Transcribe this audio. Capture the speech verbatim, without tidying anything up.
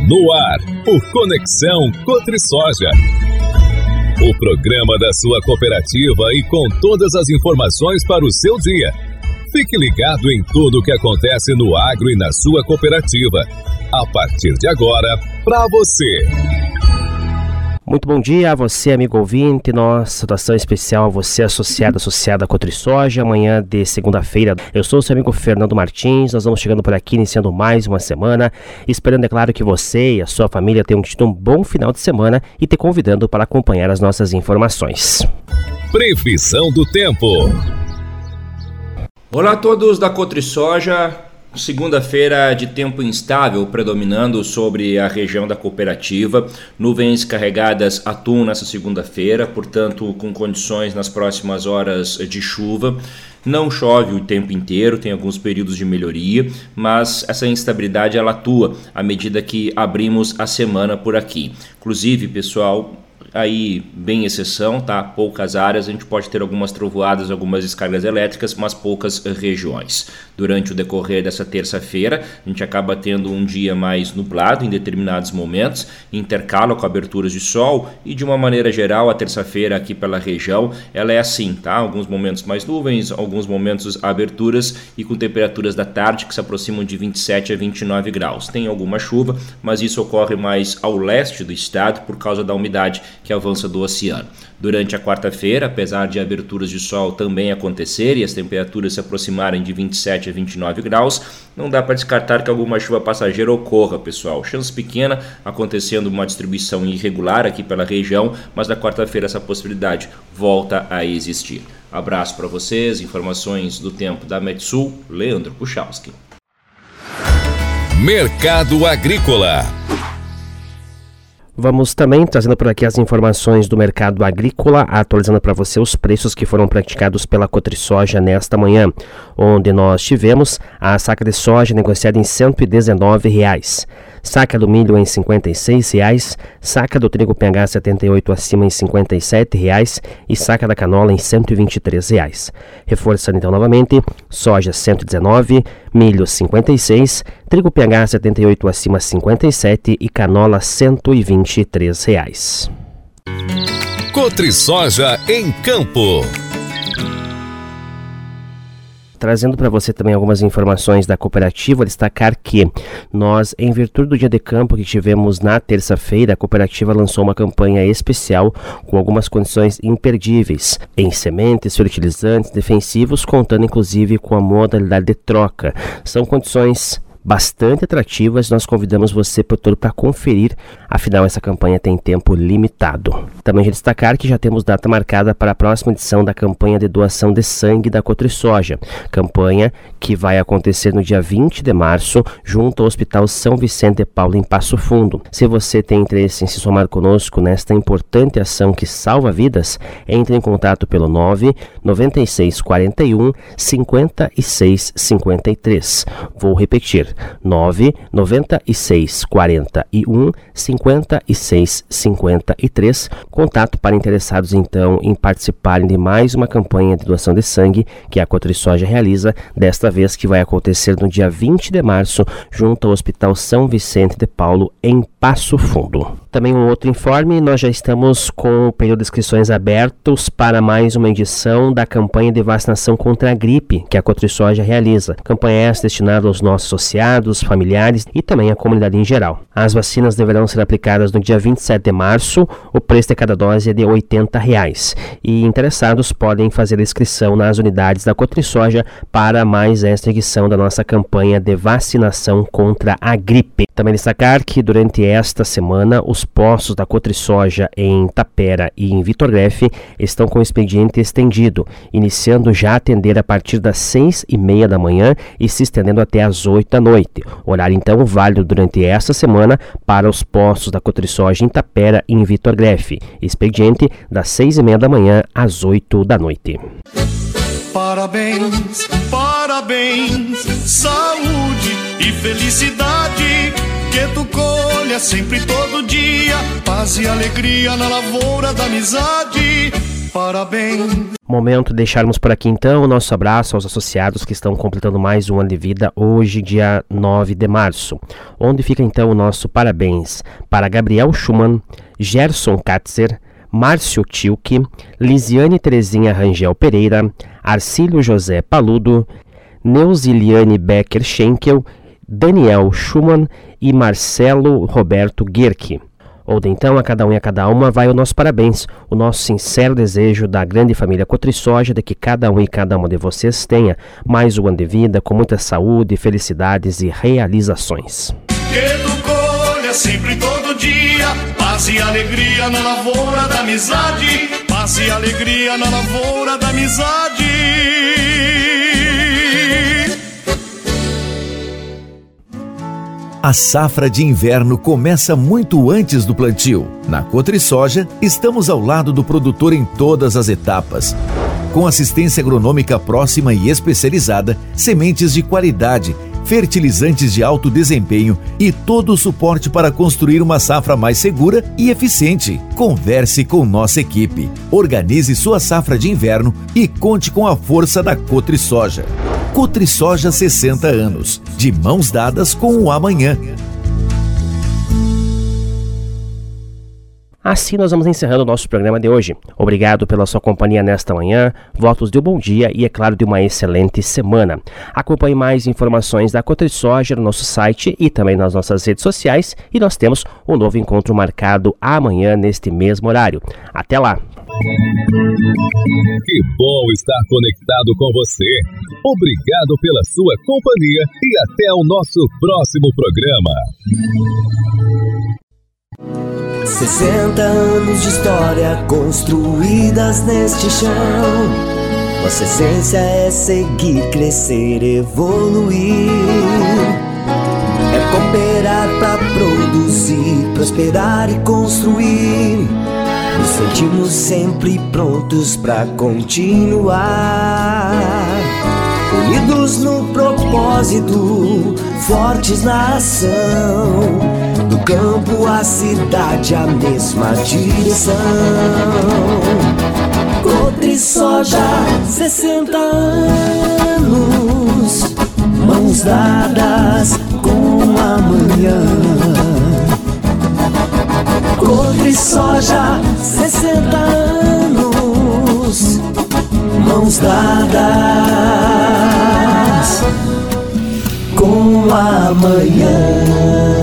No ar, o Conexão Cotrisoja. O programa da sua cooperativa e com todas as informações para o seu dia. Fique ligado em tudo o que acontece no agro e na sua cooperativa. A partir de agora, para você. Muito bom dia a você, amigo ouvinte. Nossa saudação especial a você, associado, associada à Cotrisoja. Amanhã de segunda-feira, eu sou o seu amigo Fernando Martins. Nós vamos chegando por aqui, iniciando mais uma semana. Esperando, é claro, que você e a sua família tenham tido um bom final de semana e te convidando para acompanhar as nossas informações. Previsão do tempo. Olá a todos da Cotrisoja. Segunda-feira de tempo instável predominando sobre a região da cooperativa. Nuvens carregadas atuam nessa segunda-feira, portanto com condições nas próximas horas de chuva. Não chove o tempo inteiro, tem alguns períodos de melhoria, mas essa instabilidade ela atua à medida que abrimos a semana por aqui. Inclusive, pessoal, aí bem exceção, tá? Poucas áreas, a gente pode ter algumas trovoadas, algumas descargas elétricas, mas poucas regiões. Durante o decorrer dessa terça-feira, a gente acaba tendo um dia mais nublado em determinados momentos, intercala com aberturas de sol e de uma maneira geral a terça-feira aqui pela região, ela é assim, tá? Alguns momentos mais nuvens, alguns momentos aberturas e com temperaturas da tarde que se aproximam de vinte e sete a vinte e nove graus. Tem alguma chuva, mas isso ocorre mais ao leste do estado por causa da umidade que avança do oceano. Durante a quarta-feira, apesar de aberturas de sol também acontecer e as temperaturas se aproximarem de vinte e sete a vinte e nove graus, não dá para descartar que alguma chuva passageira ocorra, pessoal. Chance pequena, acontecendo uma distribuição irregular aqui pela região, mas na quarta-feira essa possibilidade volta a existir. Abraço para vocês, informações do tempo da Metsul, Leandro Puchalski. Mercado Agrícola. Vamos também trazendo por aqui as informações do mercado agrícola, atualizando para você os preços que foram praticados pela Cotrisoja nesta manhã, onde nós tivemos a saca de soja negociada em cento e dezenove reais, saca do milho em cinquenta e seis reais, saca do trigo P H setenta e oito acima em cinquenta e sete reais e saca da canola em cento e vinte e três reais. Reforçando então novamente, soja cento e dezenove, milho cinquenta e seis, trigo P H setenta e oito acima cinquenta e sete e canola cento e vinte e três reais. Cotrisoja em Campo. Trazendo para você também algumas informações da cooperativa, destacar que nós, em virtude do dia de campo que tivemos na terça-feira, a cooperativa lançou uma campanha especial com algumas condições imperdíveis em sementes, fertilizantes, defensivos, contando inclusive com a modalidade de troca. São condições bastante atrativas, nós convidamos você, produtor, para conferir, afinal essa campanha tem tempo limitado. Também já destacar que já temos data marcada para a próxima edição da campanha de doação de sangue da Cotrisoja, campanha que vai acontecer no dia vinte de março, junto ao Hospital São Vicente de Paulo, em Passo Fundo. Se você tem interesse em se somar conosco nesta importante ação que salva vidas, entre em contato pelo nove nove seis quatro um cinco seis cinco três. Vou repetir, nove nove seis quatro um cinco seis cinco três. Contato para interessados então em participarem de mais uma campanha de doação de sangue que a Cotrisoja realiza, desta vez que vai acontecer no dia vinte de março, junto ao Hospital São Vicente de Paulo, em Passo Fundo. Também um outro informe, nós já estamos com o período de inscrições abertos para mais uma edição da campanha de vacinação contra a gripe que a Cotrisoja realiza. Campanha essa destinada aos nossos associados, familiares e também à comunidade em geral. As vacinas deverão ser aplicadas no dia vinte e sete de março, o preço de cada dose é de oitenta reais. E interessados podem fazer a inscrição nas unidades da Cotrisoja para mais esta edição da nossa campanha de vacinação contra a gripe. Também destacar que durante esta semana os postos da Cotrisoja em Tapera e em Vitorgrefe estão com o expediente estendido, iniciando já a atender a partir das seis e meia da manhã e se estendendo até às oito da noite. Horário então válido durante esta semana para os postos da Cotrisoja em Tapera e em Vitorgrefe. Expediente das seis e meia da manhã às oito da noite. Parabéns, parabéns, saúde e felicidade, que tu colha sempre todo dia, paz e alegria na lavoura da amizade. parabéns. Momento de deixarmos por aqui então o nosso abraço aos associados que estão completando mais um ano de vida hoje, dia nove de março. Onde fica então o nosso parabéns para Gabriel Schumann, Gerson Katzer, Márcio Tilke, Lisiane Terezinha Rangel Pereira, Arcílio José Paludo, Neuziliane Becker Schenkel, Daniel Schumann e Marcelo Roberto Guerque. Ou de então, a cada um e a cada uma vai o nosso parabéns, o nosso sincero desejo da grande família Cotrisoja de que cada um e cada uma de vocês tenha mais um ano de vida com muita saúde, felicidades e realizações. Que tu colha sempre todo dia, paz e alegria na lavoura da amizade, paz e alegria na lavoura da amizade. A safra de inverno começa muito antes do plantio. Na Cotrisoja, estamos ao lado do produtor em todas as etapas. Com assistência agronômica próxima e especializada, sementes de qualidade, fertilizantes de alto desempenho e todo o suporte para construir uma safra mais segura e eficiente. Converse com nossa equipe, organize sua safra de inverno e conte com a força da Cotrisoja. Cotrisoja sessenta anos, de mãos dadas com o amanhã. Assim nós vamos encerrando o nosso programa de hoje. Obrigado pela sua companhia nesta manhã, votos de um bom dia e, é claro, de uma excelente semana. Acompanhe mais informações da Cotrisoja no nosso site e também nas nossas redes sociais e nós temos um novo encontro marcado amanhã neste mesmo horário. Até lá! Que bom estar conectado com você. Obrigado pela sua companhia e até o nosso próximo programa. sessenta anos de história construídas neste chão. Nossa essência é seguir, crescer, evoluir. É cooperar pra produzir, prosperar e construir. Nos sentimos sempre prontos pra continuar. Unidos no propósito, fortes na ação. Do campo à cidade, a mesma direção. Cotrisoja, sessenta anos, mãos dadas com amanhã. Cotrisoja, sessenta anos, mãos dadas com amanhã.